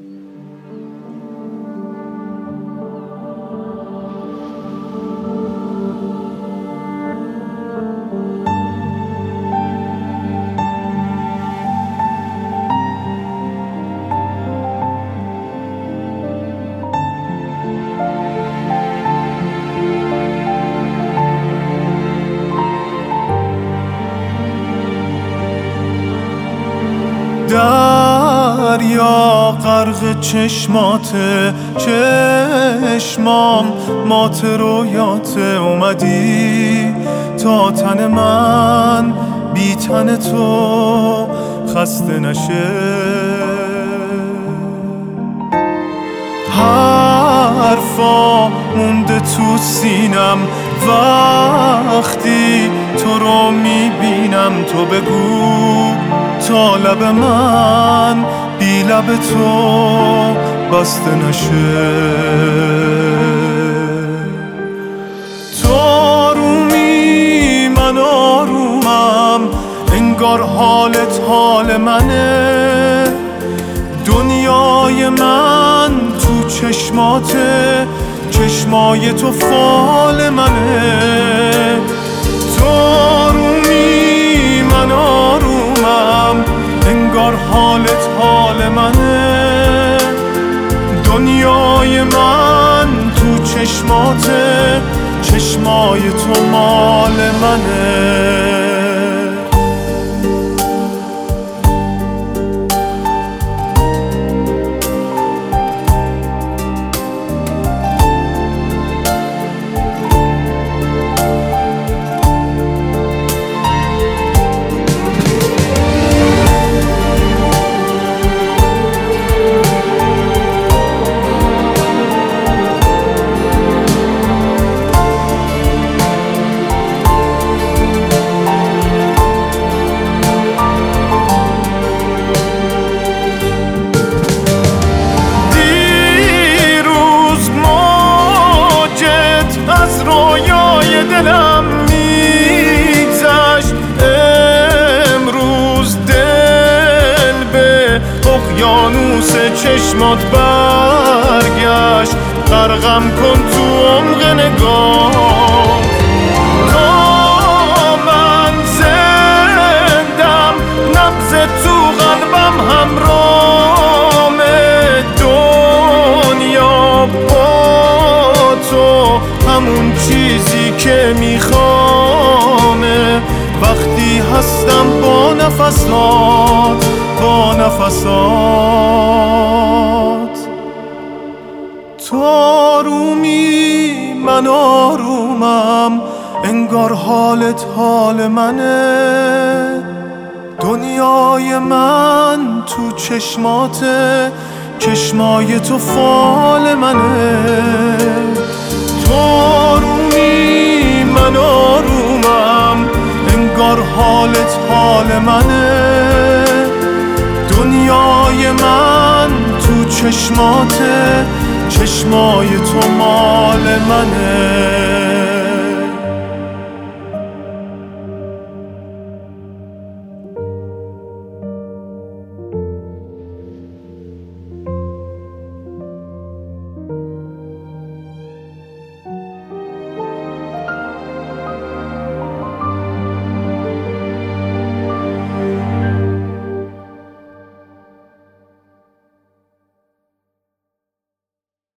دریا غرق چشماته، چشمام مات رویاته. اومدی تا تن من بی تن تو خسته نشه. حرفا مونده تو سینم وقتی تو رو میبینم. تو بگو تا لب من بی لب تو بسته نشه. تو آرومی من آرومم، انگار حالت حال منه. دنیای من تو چشماته، چشمای تو فال منه. تو آرومی من آرومم، انگار حالت حال منه. دنیای من تو چشماته، چشمای تو مال منه. دلم میگذشت، امروز دل به اقیانوس چشمات برگشت. غرقم کن تو عمق نگاه تا من زندم، نبض تو قلبم همرامه. دنیا با تو همون چیزی که میخوامه. وقتی هستم با نفسات، با نفسات. تو آرومی من آرومم، انگار حالت حال منه. دنیای من تو چشماته، چشمای تو فال منه. تو آرومی من آرومم، انگار حالت حال منه. دنیای من تو چشماته، چشمای تو مال منه.